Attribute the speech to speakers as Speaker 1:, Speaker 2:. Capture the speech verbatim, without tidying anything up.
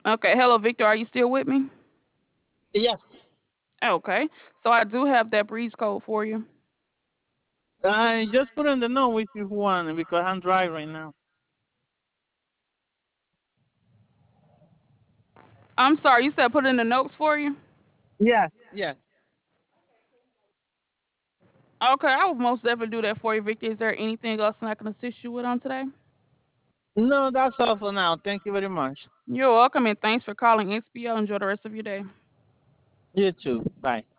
Speaker 1: Okay. Hello, Victor. Are you still with me?
Speaker 2: Yes.
Speaker 1: Okay. So I do have that breeze code for you.
Speaker 2: I just put in the note which you want because I'm dry right now.
Speaker 1: I'm sorry. You said put in the notes for you.
Speaker 2: Yes, yes.
Speaker 1: Okay. I will most definitely do that for you, Victor. Is there anything else I can assist you with on today?
Speaker 2: No, that's all for now. Thank you very much.
Speaker 1: You're welcome, and thanks for calling X P O. Enjoy the rest of your day.
Speaker 2: You too. Bye.